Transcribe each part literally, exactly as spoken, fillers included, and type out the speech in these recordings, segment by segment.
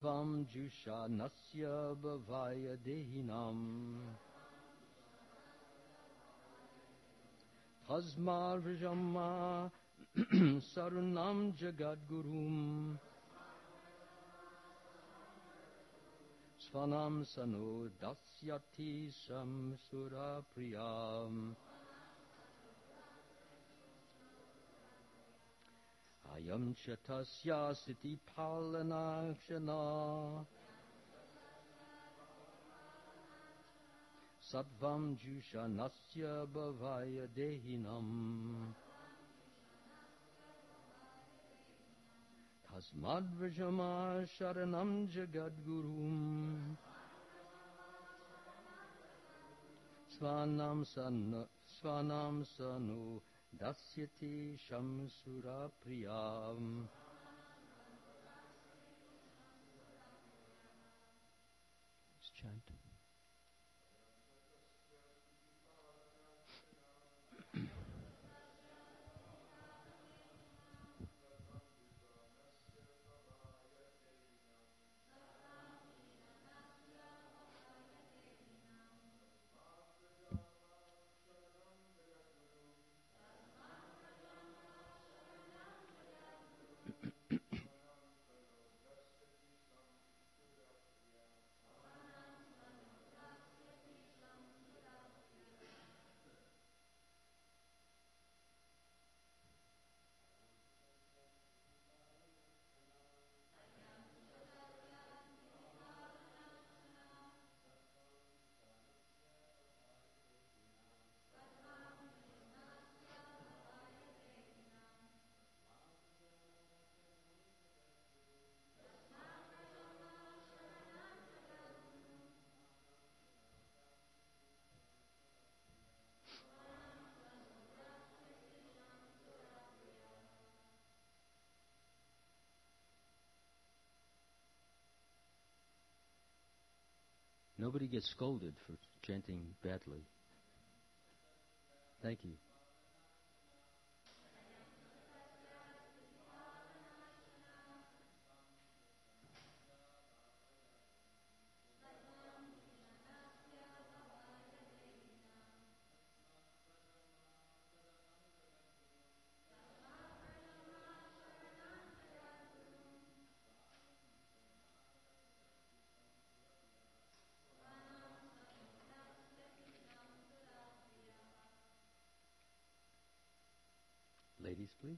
Sattvam Jusha Nasya Bhavaya Dehinam Tasma Vrijama Sarunam Jagadgurum Svanam Sano Dasyati Samsura Priyam Ayam Chatasya Siti Palanakshana Sattvam Jusha Nasya Bhavaya Dehinam Tasmad Vrajama Sharanam Jagadgurum Svanam Sanu Svanam Sanu Dasyati Shamsura Priyam. Let's chant. Nobody gets scolded for chanting badly. Thank you. Ladies, please.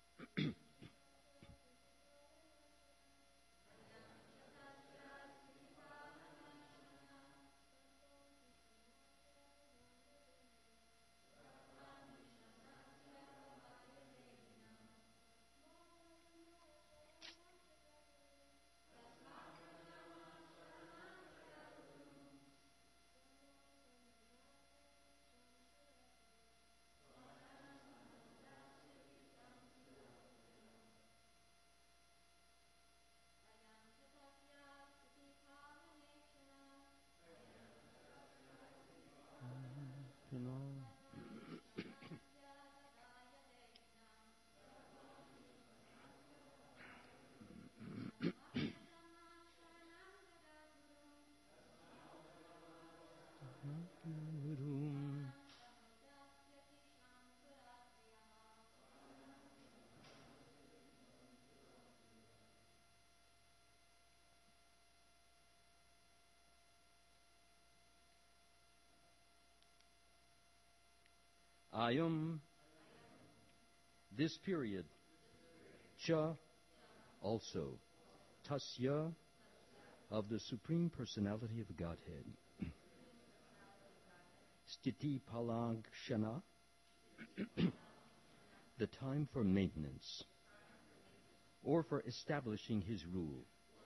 Ayam, this period, cha, also, tasya, of the Supreme Personality of Godhead, stiti palakshana, the time for maintenance, or for establishing his rule,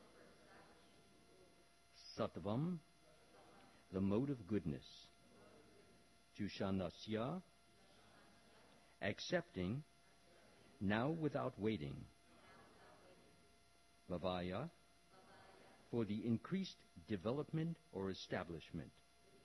sattvam, the mode of goodness, jushanasya, accepting, now without waiting, bhavaya, for the increased development or establishment,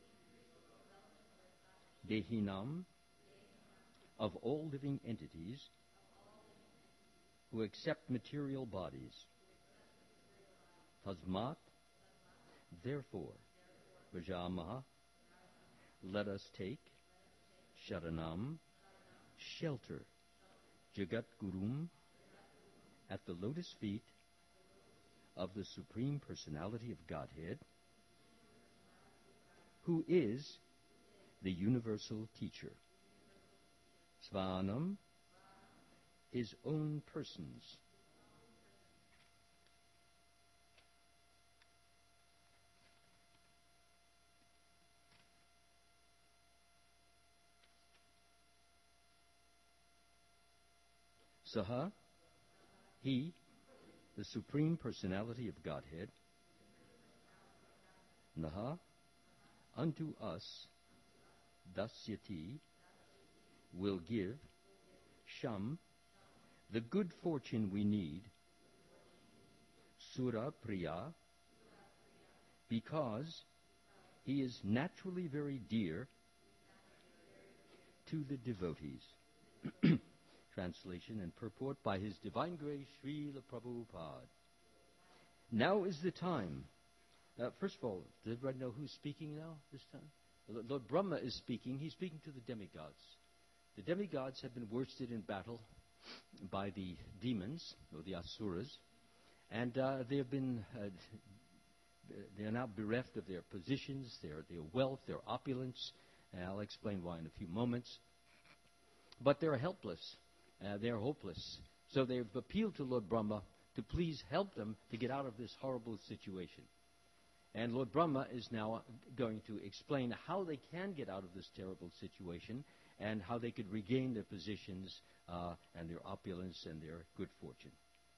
dehinam, of all living entities who accept material bodies, Tasmat, therefore, Vrajamaha, let us take, Sharanam, shelter, Jagat Gurum, at the lotus feet of the Supreme Personality of Godhead, who is the universal teacher. Svanam, his own persons. Saha, he, the Supreme Personality of Godhead, Naha, unto us, Dasyati, will give, Sham, the good fortune we need, Sura Priya, because he is naturally very dear to the devotees. Translation and purport by His Divine Grace Srila Prabhupada. Now is the time. Uh, first of all, does everybody know who's speaking now this time? Lord Brahma is speaking. He's speaking to the demigods. The demigods have been worsted in battle by the demons, or the asuras, and uh, they have been, uh, they are now bereft of their positions, their, their wealth, their opulence, and I'll explain why in a few moments. But they're helpless. Uh, they're hopeless. So they've appealed to Lord Brahma to please help them to get out of this horrible situation. And Lord Brahma is now going to explain how they can get out of this terrible situation and how they could regain their positions uh, and their opulence and their good fortune.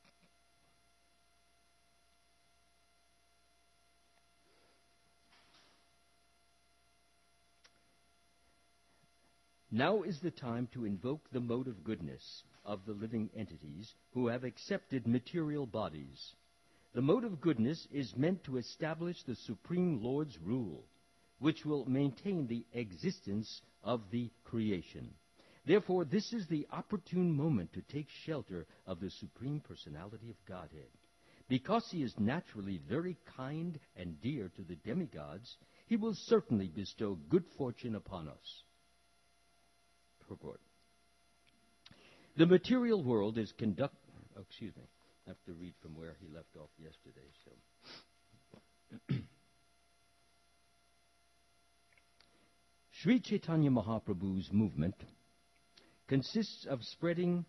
Now is the time to invoke the mode of goodness of the living entities who have accepted material bodies. The mode of goodness is meant to establish the Supreme Lord's rule, which will maintain the existence of the creation. Therefore, this is the opportune moment to take shelter of the Supreme Personality of Godhead. Because he is naturally very kind and dear to the demigods, he will certainly bestow good fortune upon us. Purport. The material world is conduct. Oh, excuse me. I have to read from where he left off yesterday. So, Sri Chaitanya Mahaprabhu's movement consists of spreading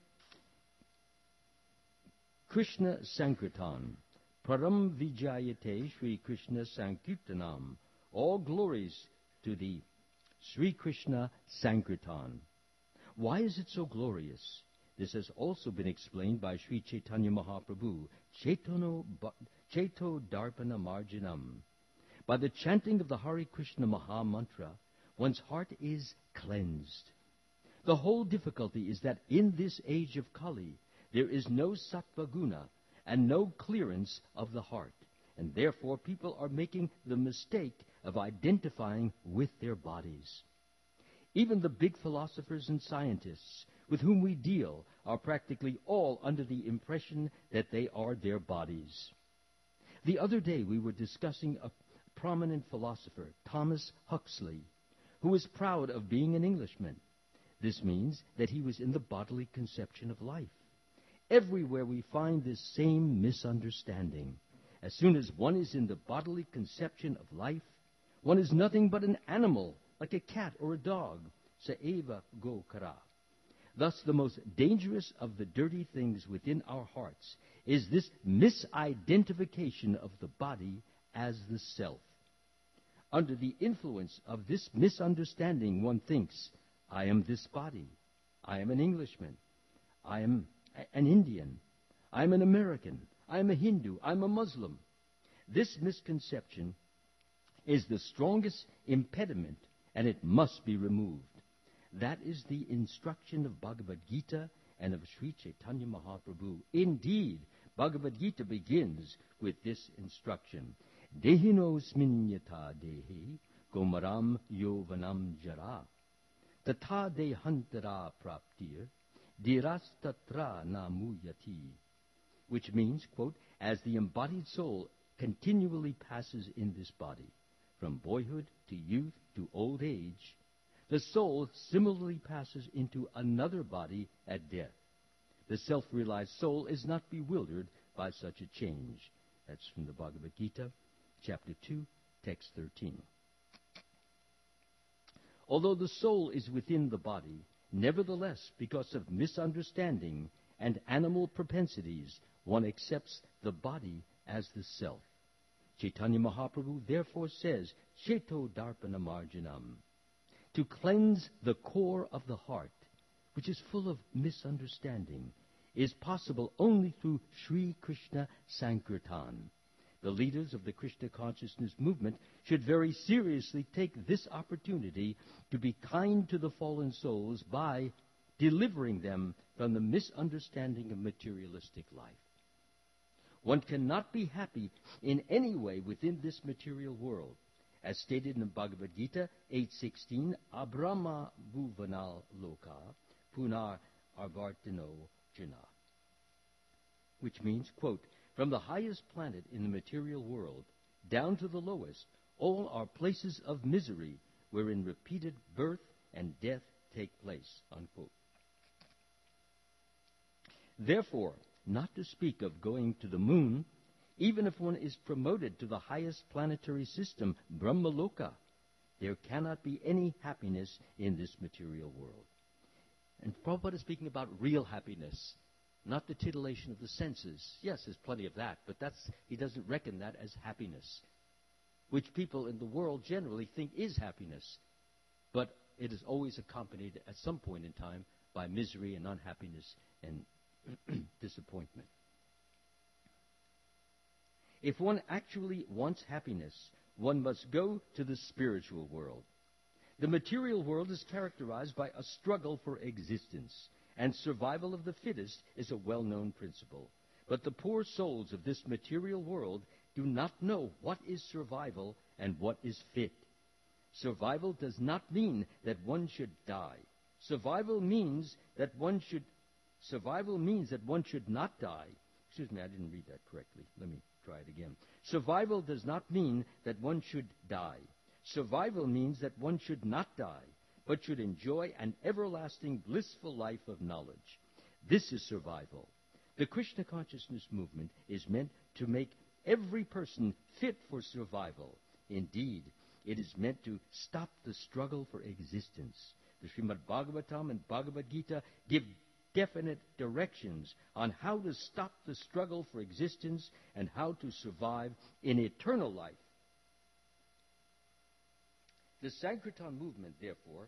Krishna Sankirtan, Param Vijayate Sri Krishna Sankirtanam, all glories to the Sri Krishna Sankirtan. Why is it so glorious? This has also been explained by Sri Chaitanya Mahaprabhu, Chaitano, Chaito Darpana Marjanam. By the chanting of the Hare Krishna Maha Mantra, one's heart is cleansed. The whole difficulty is that in this age of Kali, there is no sattva guna and no clearance of the heart, and therefore people are making the mistake of identifying with their bodies. Even the big philosophers and scientists with whom we deal are practically all under the impression that they are their bodies. The other day we were discussing a prominent philosopher, Thomas Huxley, who was proud of being an Englishman. This means that he was in the bodily conception of life. Everywhere we find this same misunderstanding. As soon as one is in the bodily conception of life, one is nothing but an animal, like a cat or a dog, Saeva go kara. Thus, the most dangerous of the dirty things within our hearts is this misidentification of the body as the self. Under the influence of this misunderstanding, one thinks, I am this body, I am an Englishman, I am an Indian, I am an American, I am a Hindu, I am a Muslim. This misconception is the strongest impediment, and it must be removed. That is the instruction of Bhagavad Gita and of Sri Chaitanya Mahaprabhu. Indeed, Bhagavad Gita begins with this instruction. Dehinosmin yata dehi gomaram yovanam jara tata dehantara praptir dirastatra namuyati. Which means, quote, as the embodied soul continually passes in this body, from boyhood to youth to old age, the soul similarly passes into another body at death. The self-realized soul is not bewildered by such a change. That's from the Bhagavad Gita, chapter two, text thirteen. Although the soul is within the body, nevertheless, because of misunderstanding and animal propensities, one accepts the body as the self. Chaitanya Mahaprabhu therefore says, Cheto Darpana Marjanam, to cleanse the core of the heart, which is full of misunderstanding, is possible only through Sri Krishna Sankirtan. The leaders of the Krishna consciousness movement should very seriously take this opportunity to be kind to the fallen souls by delivering them from the misunderstanding of materialistic life. One cannot be happy in any way within this material world. As stated in the Bhagavad Gita eight sixteen, Abrahma Bhuvanal Loka Punar Arvartino Jana, which means, quote, from the highest planet in the material world down to the lowest, all are places of misery wherein repeated birth and death take place, unquote. Therefore, not to speak of going to the moon, even if one is promoted to the highest planetary system, Brahmaloka, there cannot be any happiness in this material world. And Prabhupada is speaking about real happiness, not the titillation of the senses. Yes, there's plenty of that, but that's he doesn't reckon that as happiness, which people in the world generally think is happiness. But it is always accompanied at some point in time by misery and unhappiness and disappointment. If one actually wants happiness, one must go to the spiritual world. The material world is characterized by a struggle for existence, and survival of the fittest is a well-known principle. But the poor souls of this material world do not know what is survival and what is fit. Survival does not mean that one should die. Survival means that one should survival means that one should not die. Excuse me, I didn't read that correctly. Let me try it again. Survival does not mean that one should die. Survival means that one should not die, but should enjoy an everlasting blissful life of knowledge. This is survival. The Krishna consciousness movement is meant to make every person fit for survival. Indeed, it is meant to stop the struggle for existence. The Srimad Bhagavatam and Bhagavad Gita give definite directions on how to stop the struggle for existence and how to survive in eternal life. The Sankirtan movement, therefore,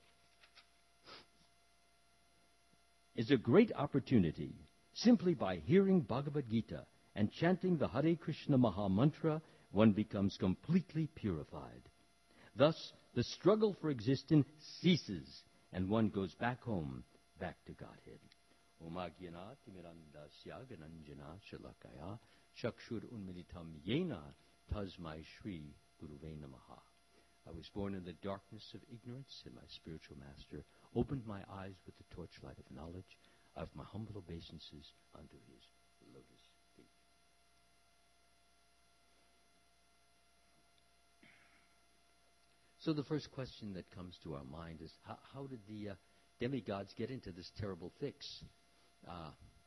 is a great opportunity. Simply by hearing Bhagavad Gita and chanting the Hare Krishna Maha Mantra, one becomes completely purified. Thus, the struggle for existence ceases, and one goes back home, back to Godhead. Om Ajnana Timirandasya Gananjana Shalakaya Chakshur Unmilitam Yena Tasmai Shri Guruve Namaha. I was born in the darkness of ignorance, and my spiritual master opened my eyes with the torchlight of knowledge of my humble obeisances under his lotus feet. So the first question that comes to our mind is, how, how did the uh, demigods get into this terrible fix? Uh,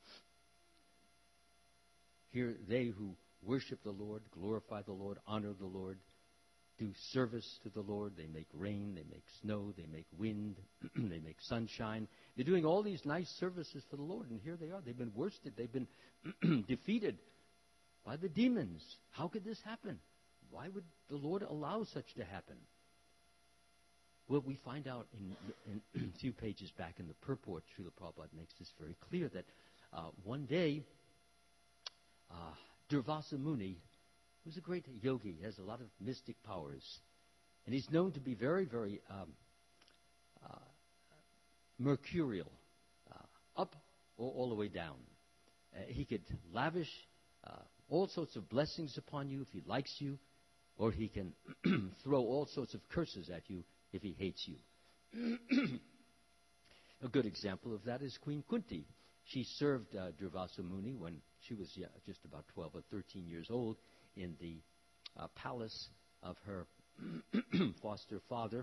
here, they who worship the Lord, glorify the Lord, honor the Lord, do service to the Lord. They make rain, they make snow, they make wind, they make sunshine. They're doing all these nice services for the Lord, and here they are. They've been worsted. They've been defeated by the demons. How could this happen? Why would the Lord allow such to happen? Well, we find out in, in a few pages back in the purport, Srila Prabhupada makes this very clear, that uh, one day, uh, Durvasa Muni, who's a great yogi, has a lot of mystic powers, and he's known to be very, very um, uh, mercurial, uh, up or all the way down. Uh, he could lavish uh, all sorts of blessings upon you if he likes you, or he can throw all sorts of curses at you if he hates you. A good example of that is Queen Kunti. She served uh, Durvasa Muni when she was yeah, just about twelve or thirteen years old in the uh, palace of her foster father,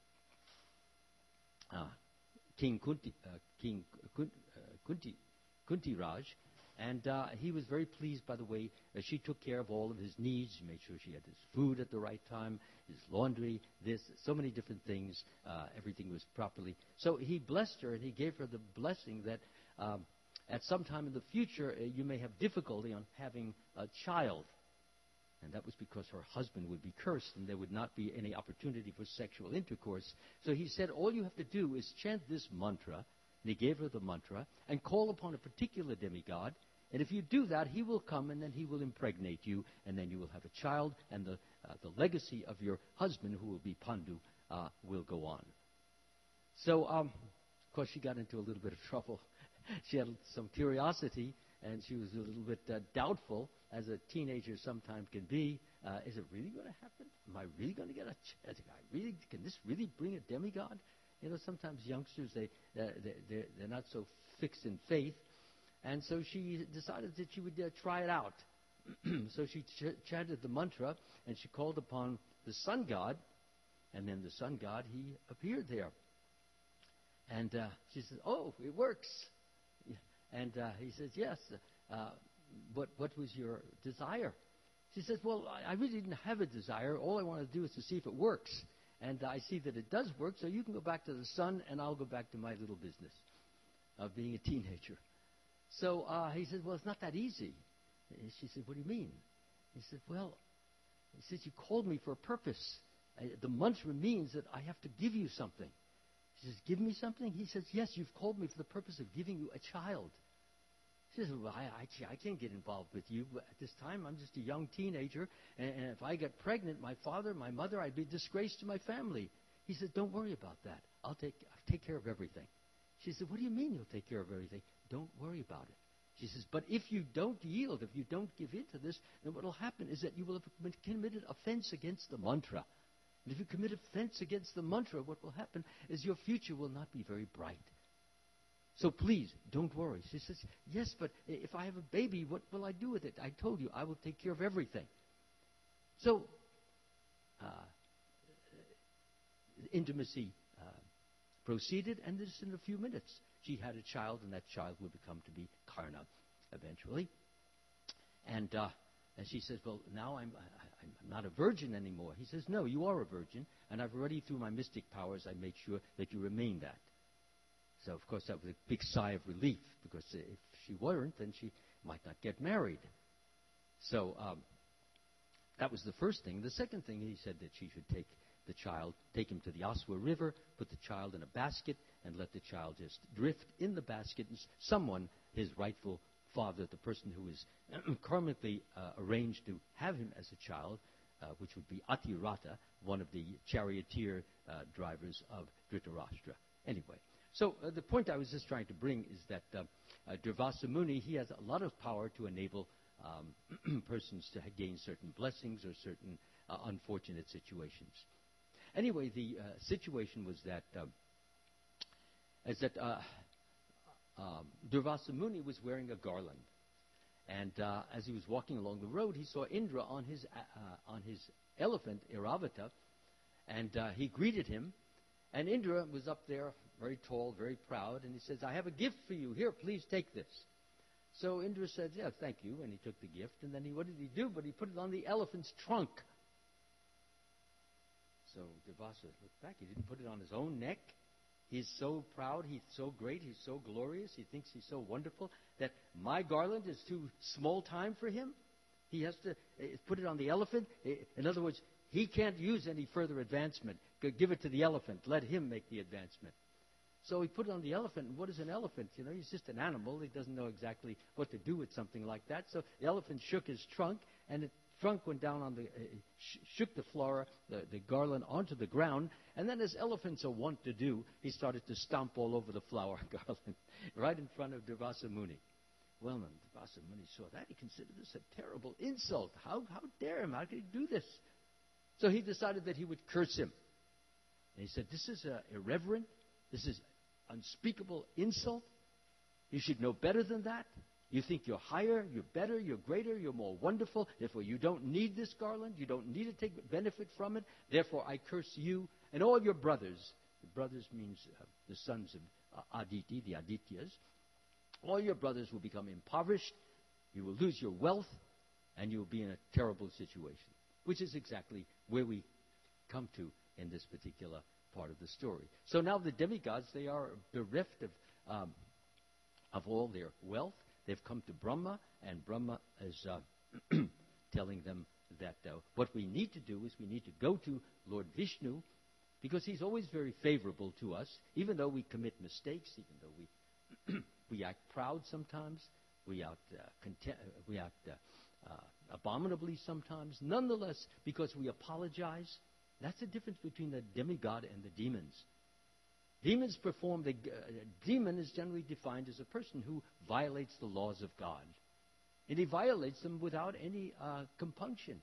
uh, King Kunti, uh, King Kun, uh, Kunti, Kunti Raj. And uh, he was very pleased, by the way, that she took care of all of his needs. She made sure she had his food at the right time, his laundry, this, so many different things. Uh, everything was properly. So he blessed her, and he gave her the blessing that um, at some time in the future, uh, you may have difficulty on having a child. And that was because her husband would be cursed, and there would not be any opportunity for sexual intercourse. So he said, all you have to do is chant this mantra. And he gave her the mantra, and call upon a particular demigod. And if you do that, he will come, and then he will impregnate you, and then you will have a child, and the, uh, the legacy of your husband, who will be Pandu, uh, will go on. So, um, of course, she got into a little bit of trouble. She had some curiosity, and she was a little bit uh, doubtful, as a teenager sometimes can be. Uh, is it really going to happen? Am I really going to get a child? I really, can this really bring a demigod? You know, sometimes youngsters, they, uh, they, they're, they're not so fixed in faith. And so she decided that she would uh, try it out. So she ch- chanted the mantra, and she called upon the sun god. And then the sun god, he appeared there. And uh, she said, oh, it works. And uh, he says, yes. Uh, what, what was your desire? She says, well, I, I really didn't have a desire. All I wanted to do is to see if it works. And I see that it does work, so you can go back to the sun, and I'll go back to my little business of being a teenager. So uh, he said, well, it's not that easy. And she said, what do you mean? He said, well, he says, you called me for a purpose. Uh, the mantra means that I have to give you something. She says, give me something? He says, yes, you've called me for the purpose of giving you a child. She says, well, I, I, I can't get involved with you. At this time, I'm just a young teenager, and, and if I get pregnant, my father, my mother, I'd be a disgrace to my family. He said, don't worry about that. I'll take, I'll take care of everything. She said, what do you mean you'll take care of everything? Don't worry about it. She says, but if you don't yield, if you don't give in to this, then what will happen is that you will have committed offense against the mantra. And if you commit offense against the mantra, what will happen is your future will not be very bright. So please, don't worry. She says, yes, but if I have a baby, what will I do with it? I told you, I will take care of everything. So, uh, intimacy uh, proceeded, and this in a few minutes. She had a child, and that child would become to be Karna eventually. And, uh, and she says, well, now I'm, I, I'm not a virgin anymore. He says, no, you are a virgin, and I've already, through my mystic powers, I made sure that you remain that. So, of course, that was a big sigh of relief, because if she weren't, then she might not get married. So um, that was the first thing. The second thing, he said that she should take the child, take him to the Aswa River, put the child in a basket, and let the child just drift in the basket. And someone, his rightful father, the person who is karmically uh, arranged to have him as a child, uh, which would be Atirata, one of the charioteer uh, drivers of Dhritarashtra. Anyway. So uh, the point I was just trying to bring is that uh, uh, Durvasa Muni, he has a lot of power to enable um, persons to gain certain blessings or certain uh, unfortunate situations. Anyway, the uh, situation was that uh, is that uh, um, Durvasa Muni was wearing a garland, and uh, as he was walking along the road, he saw Indra on his uh, on his elephant Iravata, and uh, he greeted him, and Indra was up there, very tall, very proud, and he says, I have a gift for you. Here, please take this. So Indra said, yeah, thank you, and he took the gift, and then he, what did he do? But he put it on the elephant's trunk. So Durvasa looked back. He didn't put it on his own neck. He's so proud, he's so great, he's so glorious, he thinks he's so wonderful that my garland is too small time for him. He has to uh, put it on the elephant. In other words, he can't use any further advancement. Give it to the elephant. Let him make the advancement. So he put it on the elephant. And what is an elephant? You know, he's just an animal. He doesn't know exactly what to do with something like that. So the elephant shook his trunk, and the trunk went down on the, uh, sh- shook the flora, the, the garland onto the ground. And then, as elephants are wont to do, he started to stomp all over the flower garland right in front of Durvasa Muni. Well, when Durvasa Muni saw that, he considered this a terrible insult. How, how dare him? How could he do this? So he decided that he would curse him. And he said, this is uh, irreverent. This is unspeakable insult. You should know better than that. You think you're higher, you're better, you're greater, you're more wonderful. Therefore, you don't need this garland. You don't need to take benefit from it. Therefore, I curse you and all your brothers. The brothers means uh, the sons of uh, Aditi, the Adityas. All your brothers will become impoverished. You will lose your wealth, and you will be in a terrible situation, which is exactly where we come to in this particular part of the story. So now the demigods, they are bereft of, um, of all their wealth. They've come to Brahma, and Brahma is uh, telling them that uh, what we need to do is we need to go to Lord Vishnu, because he's always very favorable to us, even though we commit mistakes, even though we we act proud sometimes, we act, uh, content, we act uh, uh, abominably sometimes. Nonetheless, because we apologize, that's the difference between the demigod and the demons. Demons perform, the uh, demon is generally defined as a person who violates the laws of God. And he violates them without any uh, compunction,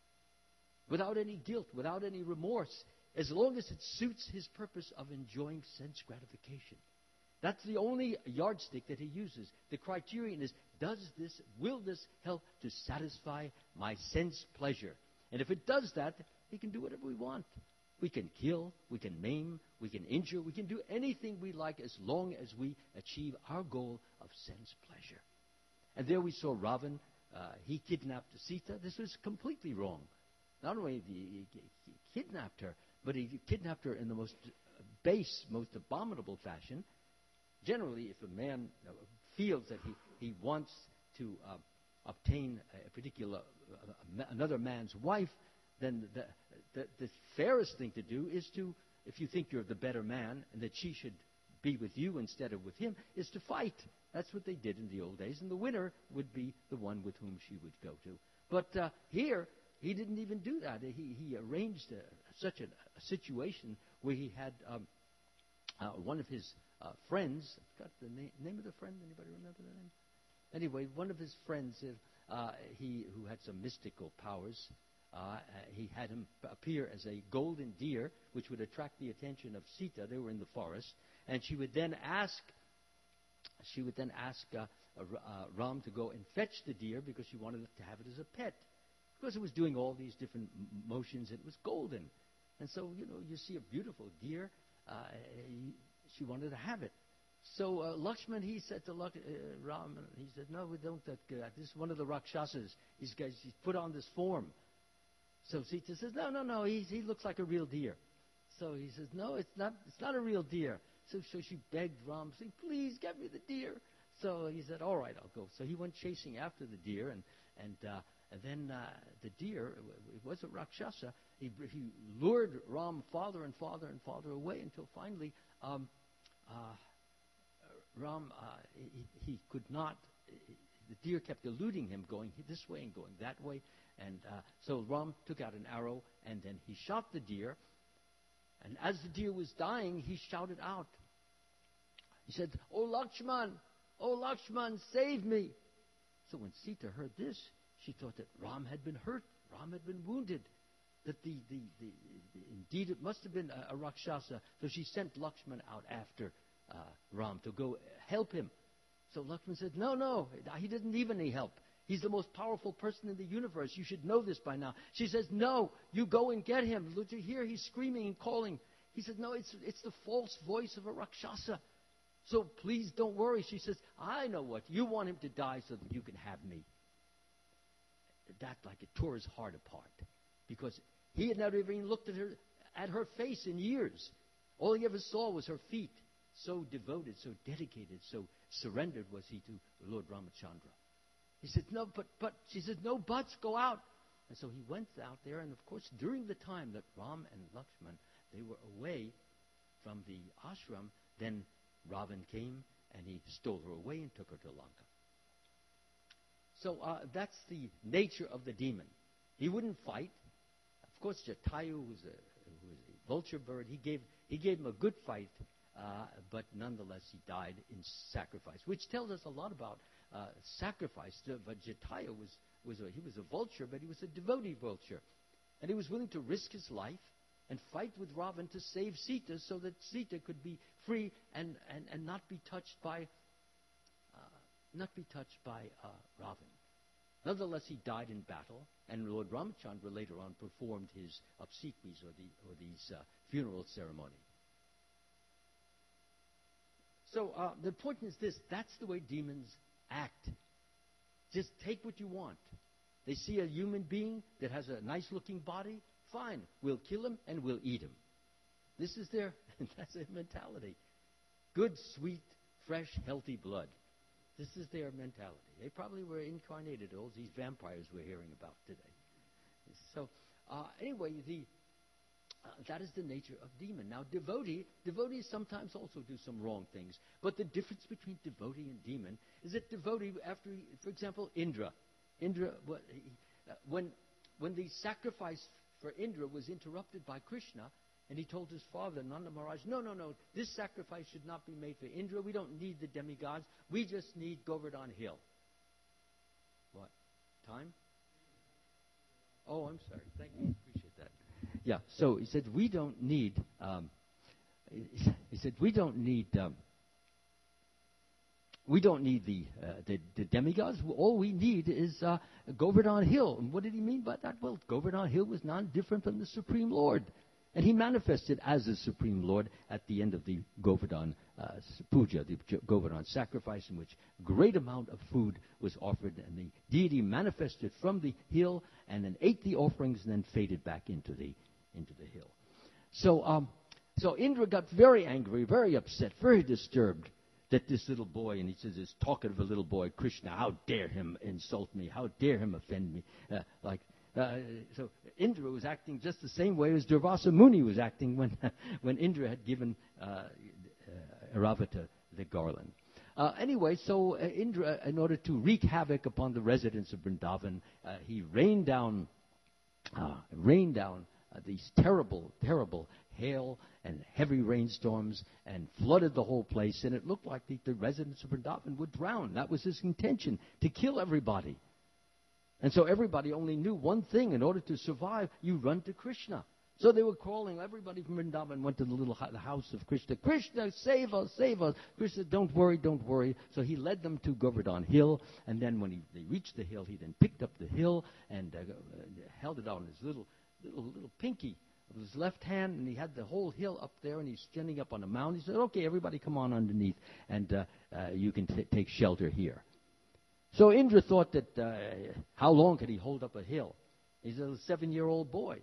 without any guilt, without any remorse, as long as it suits his purpose of enjoying sense gratification. That's the only yardstick that he uses. The criterion is, does this, will this help to satisfy my sense pleasure? And if it does that, he can do whatever we want. We can kill, we can maim, we can injure, we can do anything we like as long as we achieve our goal of sense pleasure. And there we saw Ravan. Uh, he kidnapped Sita. This was completely wrong. Not only did he, he, he kidnapped her, but he kidnapped her in the most base, most abominable fashion. Generally, if a man uh, feels that he, he wants to uh, obtain a particular, uh, another man's wife, then the, the, the fairest thing to do is to, if you think you're the better man and that she should be with you instead of with him, is to fight. That's what they did in the old days, and the winner would be the one with whom she would go to. But uh, here, he didn't even do that. He, he arranged a, such a, a situation where he had um, uh, one of his uh, friends, I've got the na- name of the friend, anybody remember the name? Anyway, one of his friends, uh, he who had some mystical powers, Uh, he had him appear as a golden deer, which would attract the attention of Sita. They were in the forest, and she would then ask, she would then ask uh, uh, Ram to go and fetch the deer because she wanted to have it as a pet, because it was doing all these different m- motions. It was golden, and so you know you see a beautiful deer. Uh, he, she wanted to have it. So uh, Lakshman, he said to Lak- uh, Ram, he said, "No, we don't. Uh, this is one of the Rakshasas. He's, he's put on this form." So Sita says, no, no, no, he, he looks like a real deer. So he says, no, it's not It's not a real deer. So, so she begged Ram, saying, please, get me the deer. So he said, all right, I'll go. So he went chasing after the deer, and and, uh, and then uh, the deer, it was a Rakshasa, he, he lured Ram farther and farther and farther away until finally um, uh, Ram, uh, he, he could not, the deer kept eluding him, going this way and going that way. And uh, so Ram took out an arrow, and then he shot the deer. And as the deer was dying, he shouted out. He said, "Oh, Lakshman, oh, Lakshman, save me." So when Sita heard this, she thought that Ram had been hurt, Ram had been wounded, that the, the, the, the indeed it must have been a, a Rakshasa. So she sent Lakshman out after uh, Ram to go help him. So Lakshman said, no, no, he didn't need any help. He's the most powerful person in the universe. You should know this by now. She says, no, you go and get him. Look, you hear he's screaming and calling. He said, no, it's it's the false voice of a Rakshasa. So please don't worry. She says, I know what. You want him to die so that you can have me. That, like, it tore his heart apart. Because he had never even looked at her, at her face in years. All he ever saw was her feet. So devoted, so dedicated, so surrendered was he to Lord Ramachandra. He said, no, but, but, she said, no buts, go out. And so he went out there, and of course, during the time that Ram and Lakshman, they were away from the ashram, then Ravan came, and he stole her away and took her to Lanka. So uh, that's the nature of the demon. He wouldn't fight. Of course, Jatayu was a, was a vulture bird. He gave, he gave him a good fight, uh, but nonetheless, he died in sacrifice, which tells us a lot about Uh, sacrifice. But Jatayu was, was a, he was a vulture, but he was a devotee vulture. And he was willing to risk his life and fight with Ravan to save Sita so that Sita could be free and, and, and not be touched by uh, not be touched by uh, Ravan. Nonetheless, he died in battle, and Lord Ramchandra later on performed his obsequies or, the, or these uh, funeral ceremony. So uh, the point is this: that's the way demons act. Just take what you want. They see a human being that has a nice-looking body, fine, we'll kill him and we'll eat him. This is their, that's their mentality. Good, sweet, fresh, healthy blood. This is their mentality. They probably were incarnated, all these vampires we're hearing about today. So, uh, anyway, the uh, that is the nature of demon. Now, devotee, devotees sometimes also do some wrong things. But the difference between devotee and demon is that devotee, after, for example, Indra, Indra, when when the sacrifice for Indra was interrupted by Krishna, and he told his father, Nanda Maharaj, no, no, no, this sacrifice should not be made for Indra. We don't need the demigods. We just need Govardhan Hill. What? Time? Oh, I'm sorry. Thank you. Appreciate that. Yeah, so he said, we don't need, um, he said, we don't need, um, we don't need the, uh, the, the demigods. All we need is uh, Govardhan Hill. And what did he mean by that? Well, Govardhan Hill was none different from the Supreme Lord. And he manifested as the Supreme Lord at the end of the Govardhan uh, puja, the Govardhan sacrifice, in which great amount of food was offered, and the deity manifested from the hill and then ate the offerings and then faded back into the into the hill. So, um, so Indra got very angry, very upset, very disturbed that this little boy, and he says, this talkative little boy, Krishna, how dare him insult me? How dare him offend me? Uh, like. Uh, so Indra was acting just the same way as Durvasa Muni was acting when when Indra had given uh, uh, Airavata the garland. Uh, anyway, so uh, Indra, in order to wreak havoc upon the residents of Vrindavan, uh, he rained down, uh, rained down uh, these terrible, terrible hail and heavy rainstorms and flooded the whole place, and it looked like the, the residents of Vrindavan would drown. That was his intention, to kill everybody. And so everybody only knew one thing. In order to survive, you run to Krishna. So they were calling. Everybody from Vrindavan went to the little the house of Krishna. Krishna, save us, save us. Krishna, don't worry, don't worry. So he led them to Govardhan Hill. And then when he, they reached the hill, he then picked up the hill and uh, held it on his little, little, little pinky of his left hand. And he had the whole hill up there, and he's standing up on a mound. He said, okay, everybody come on underneath, and uh, uh, you can t- take shelter here. So Indra thought that uh, how long could he hold up a hill? He's a seven-year-old boy.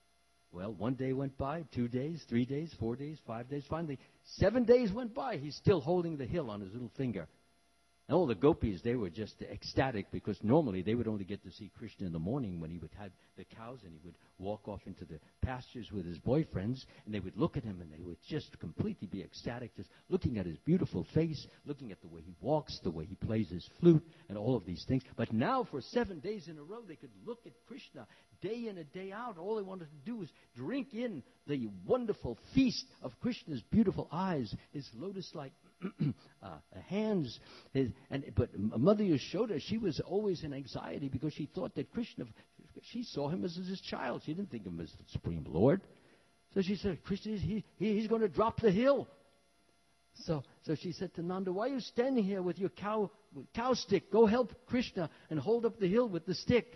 Well, one day went by, two days, three days, four days, five days. Finally, seven days went by. He's still holding the hill on his little finger. And all the gopis, they were just ecstatic, because normally they would only get to see Krishna in the morning when he would have the cows and he would walk off into the pastures with his boyfriends, and they would look at him and they would just completely be ecstatic, just looking at his beautiful face, looking at the way he walks, the way he plays his flute, and all of these things. But now for seven days in a row, they could look at Krishna day in and day out. All they wanted to do was drink in the wonderful feast of Krishna's beautiful eyes, his lotus-like uh, hands. His, and but Mother Yashoda, she was always in anxiety, because she thought that Krishna, she saw him as his child. She didn't think of him as the Supreme Lord. So she said, Krishna, he, he, he's going to drop the hill. So, so she said to Nanda, why are you standing here with your cow, cow stick? Go help Krishna and hold up the hill with the stick.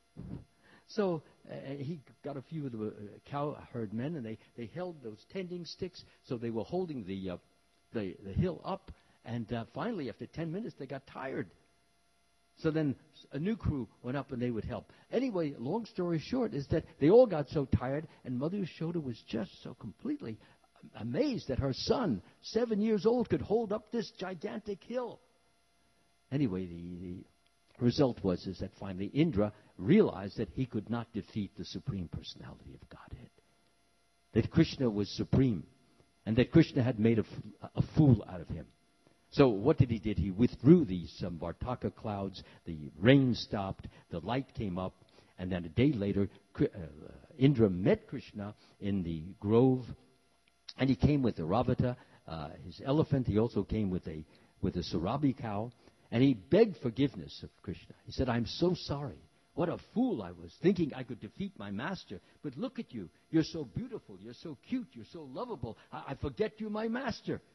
So uh, he got a few of the uh, cow herd men, and they, they held those tending sticks. So they were holding the uh, the, the hill up. And uh, finally, after ten minutes, they got tired. So then a new crew went up and they would help. Anyway, long story short is that they all got so tired, and Mother Yashoda was just so completely amazed that her son, seven years old, could hold up this gigantic hill. Anyway, the, the result was is that finally Indra realized that he could not defeat the Supreme Personality of Godhead. That Krishna was supreme, and that Krishna had made a, a fool out of him. So what did he did? He withdrew these um, Vartaka clouds, the rain stopped, the light came up, and then a day later, uh, Indra met Krishna in the grove, and he came with Airavata, uh, his elephant. He also came with a with a Surabi cow, and he begged forgiveness of Krishna. He said, I'm so sorry. What a fool I was, thinking I could defeat my master. But look at you. You're so beautiful. You're so cute. You're so lovable. I, I forget you, my master.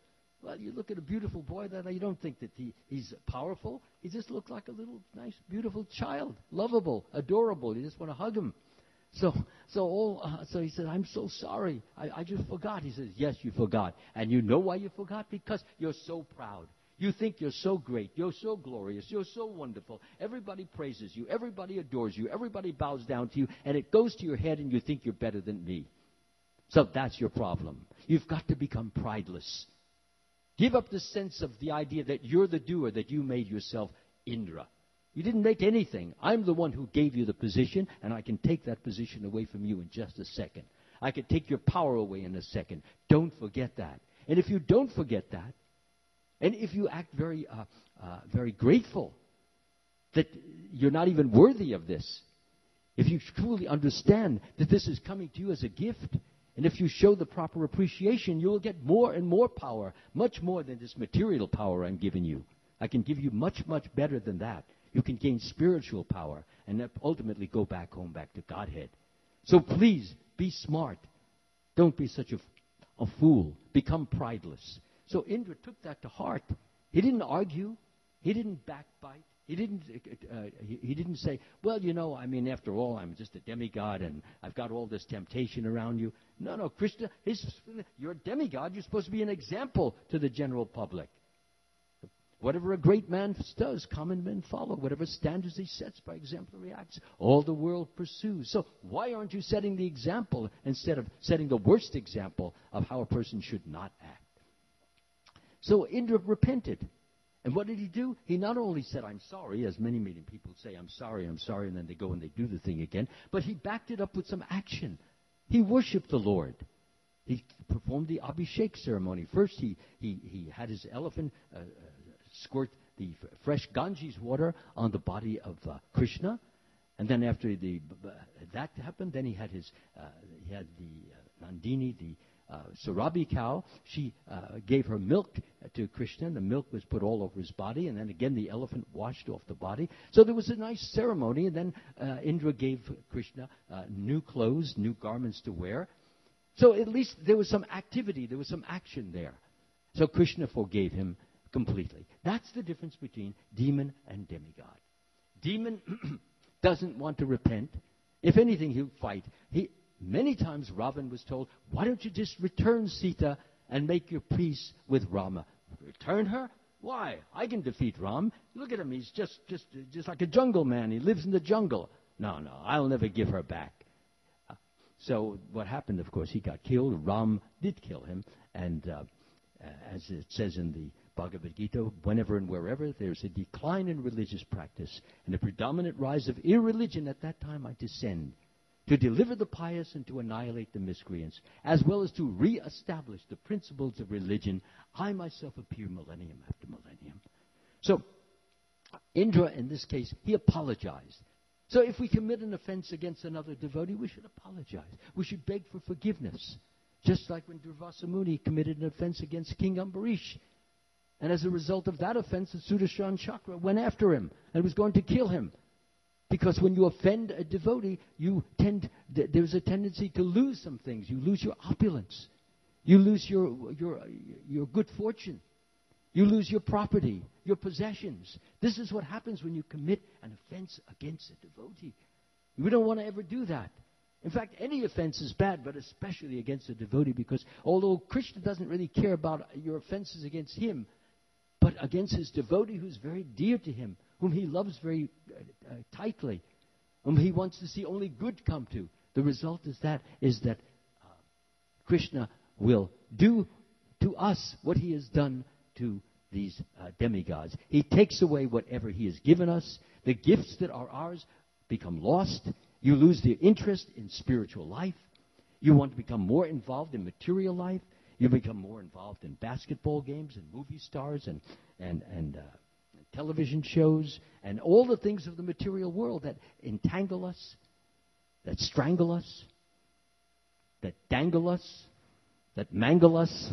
Well, you look at a beautiful boy, that you don't think that he, he's powerful. He just looks like a little nice, beautiful child, lovable, adorable. You just want to hug him. So, so all, uh, so he said, I'm so sorry. I, I just forgot. He says, yes, you forgot. And you know why you forgot? Because you're so proud. You think you're so great. You're so glorious. You're so wonderful. Everybody praises you. Everybody adores you. Everybody bows down to you. And it goes to your head and you think you're better than me. So that's your problem. You've got to become prideless. Give up the sense of the idea that you're the doer, that you made yourself Indra. You didn't make anything. I'm the one who gave you the position, and I can take that position away from you in just a second. I can take your power away in a second. Don't forget that. And if you don't forget that, and if you act very, uh, uh, very grateful that you're not even worthy of this, if you truly understand that this is coming to you as a gift, and if you show the proper appreciation, you will get more and more power, much more than this material power I'm giving you. I can give you much, much better than that. You can gain spiritual power and ultimately go back home, back to Godhead. So please, be smart. Don't be such a, a fool. Become prideless. So Indra took that to heart. He didn't argue. He didn't backbite. He didn't, uh, he, he didn't say, well, you know, I mean, after all, I'm just a demigod and I've got all this temptation around you. No, no, Krishna, his, you're a demigod. You're supposed to be an example to the general public. Whatever a great man does, common men follow. Whatever standards he sets by exemplary acts, all the world pursues. So why aren't you setting the example instead of setting the worst example of how a person should not act? So Indra repented. And what did he do? He not only said, I'm sorry, as many, many people say, I'm sorry, I'm sorry, and then they go and they do the thing again, but he backed it up with some action. He worshipped the Lord. He performed the Abhishek ceremony. First, he, he, he had his elephant uh, uh, squirt the f- fresh Ganges water on the body of uh, Krishna. And then after the, uh, that happened, then he had his, uh, he had the uh, Nandini, the Uh, Surabi cow. She uh, gave her milk to Krishna, and the milk was put all over his body, and then again the elephant washed off the body. So there was a nice ceremony, and then uh, Indra gave Krishna uh, new clothes, new garments to wear. So at least there was some activity, there was some action there. So Krishna forgave him completely. That's the difference between demon and demigod. Demon doesn't want to repent. If anything, he'll fight. He Many times Ravan was told, why don't you just return Sita and make your peace with Rama? Return her? Why? I can defeat Ram. Look at him. He's just, just, just like a jungle man. He lives in the jungle. No, no, I'll never give her back. Uh, so what happened, of course, he got killed. Ram did kill him. And uh, as it says in the Bhagavad Gita, whenever and wherever there's a decline in religious practice and a predominant rise of irreligion, at that time I descend to deliver the pious and to annihilate the miscreants, as well as to re-establish the principles of religion. I myself appear millennium after millennium. So, Indra, in this case, he apologized. So if we commit an offense against another devotee, we should apologize. We should beg for forgiveness. Just like when Durvasa Muni committed an offense against King Ambarish. And as a result of that offense, the Sudarshan Chakra went after him and was going to kill him. Because when you offend a devotee, you tend, th- there's a tendency to lose some things. You lose your opulence. You lose your, your, your good fortune. You lose your property, your possessions. This is what happens when you commit an offense against a devotee. We don't want to ever do that. In fact, any offense is bad, but especially against a devotee, because although Krishna doesn't really care about your offenses against him, but against his devotee who's very dear to him, whom he loves very uh, uh, tightly, whom he wants to see only good come to. The result is that is that uh, Krishna will do to us what he has done to these uh, demigods. He takes away whatever he has given us. The gifts that are ours become lost. You lose the interest in spiritual life. You want to become more involved in material life. You become more involved in basketball games and movie stars and and and. Uh, television shows, and all the things of the material world that entangle us, that strangle us, that dangle us, that mangle us.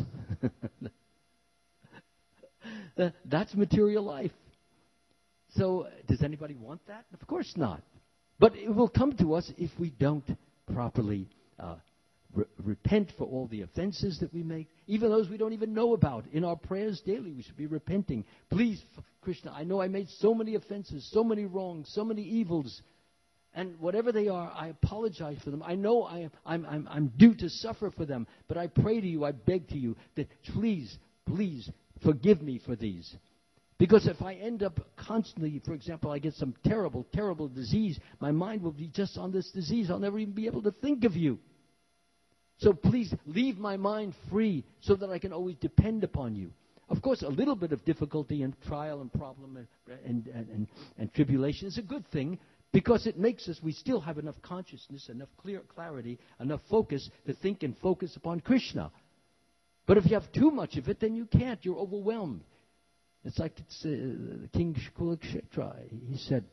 That's material life. So, does anybody want that? Of course not. But it will come to us if we don't properly uh, re- repent for all the offenses that we make, even those we don't even know about. In our prayers daily, we should be repenting. Please, Krishna, I know I made so many offenses, so many wrongs, so many evils, and whatever they are, I apologize for them. I know I, I'm, I'm, I'm due to suffer for them, but I pray to you, I beg to you, that please, please forgive me for these. Because if I end up constantly, for example, I get some terrible, terrible disease, my mind will be just on this disease. I'll never even be able to think of you. So please leave my mind free so that I can always depend upon you. Of course, a little bit of difficulty and trial and problem and, and, and, and, and tribulation is a good thing, because it makes us, we still have enough consciousness, enough clear clarity, enough focus to think and focus upon Krishna. But if you have too much of it, then you can't. You're overwhelmed. It's like it's, uh, King Kulakshetra. He said,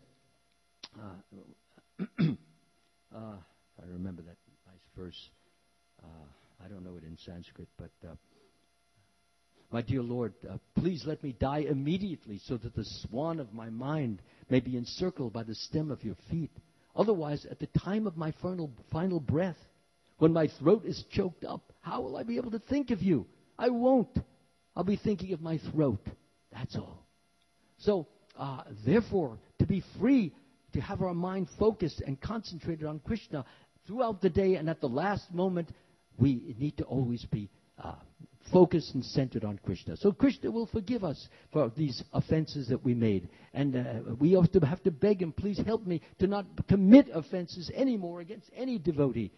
uh, uh, I remember that nice verse. Uh, I don't know it in Sanskrit, but uh, my dear Lord, uh, please let me die immediately so that the swan of my mind may be encircled by the stem of your feet. Otherwise, at the time of my final, final breath, when my throat is choked up, how will I be able to think of you? I won't. I'll be thinking of my throat. That's all. So, uh, therefore, to be free, to have our mind focused and concentrated on Krishna throughout the day and at the last moment, we need to always be uh, focused and centered on Krishna. So Krishna will forgive us for these offenses that we made. And uh, we have to, have to beg him, please help me to not commit offenses anymore against any devotee,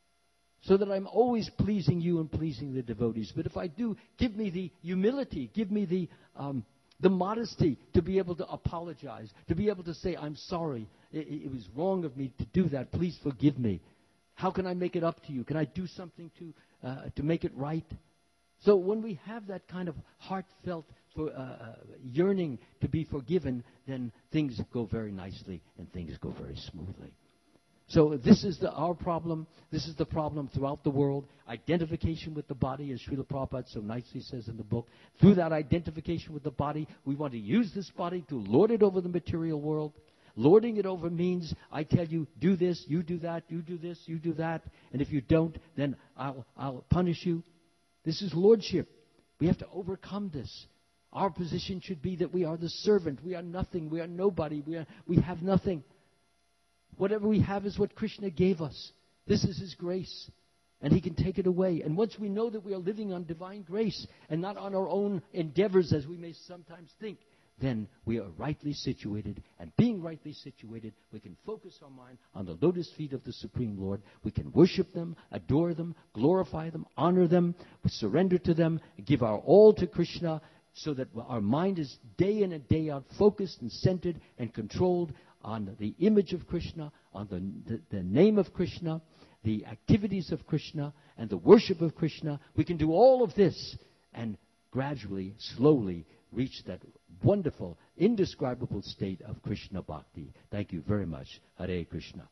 so that I'm always pleasing you and pleasing the devotees. But if I do, give me the humility, give me the um, the modesty to be able to apologize, to be able to say, I'm sorry, it, it was wrong of me to do that, please forgive me. How can I make it up to you? Can I do something to uh, to make it right? So when we have that kind of heartfelt for, uh, yearning to be forgiven, then things go very nicely and things go very smoothly. So this is the, our problem. This is the problem throughout the world. Identification with the body, as Srila Prabhupada so nicely says in the book. Through that identification with the body, we want to use this body to lord it over the material world. Lording it over means, I tell you, do this, you do that, you do this, you do that. And if you don't, then I'll, I'll punish you. This is lordship. We have to overcome this. Our position should be that we are the servant. We are nothing. We are nobody. We, are, we have nothing. Whatever we have is what Krishna gave us. This is His grace. And He can take it away. And once we know that we are living on divine grace and not on our own endeavors as we may sometimes think, then we are rightly situated. And being rightly situated, we can focus our mind on the lotus feet of the Supreme Lord. We can worship them, adore them, glorify them, honor them, surrender to them, give our all to Krishna, so that our mind is day in and day out focused and centered and controlled on the image of Krishna, on the, the, the name of Krishna, the activities of Krishna, and the worship of Krishna. We can do all of this and gradually, slowly reach that wonderful, indescribable state of Krishna Bhakti. Thank you very much. Hare Krishna.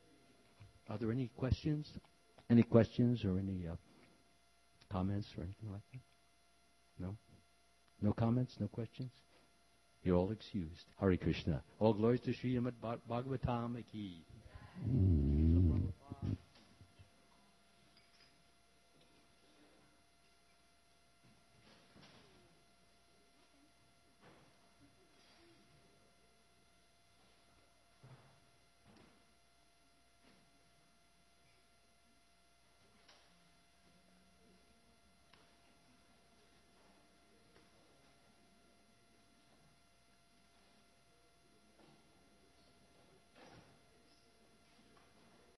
Are there any questions? Any questions or any uh, comments or anything like that? No? No comments? No questions? You're all excused. Hare Krishna. All glories to Srimad Bhagavatam ki.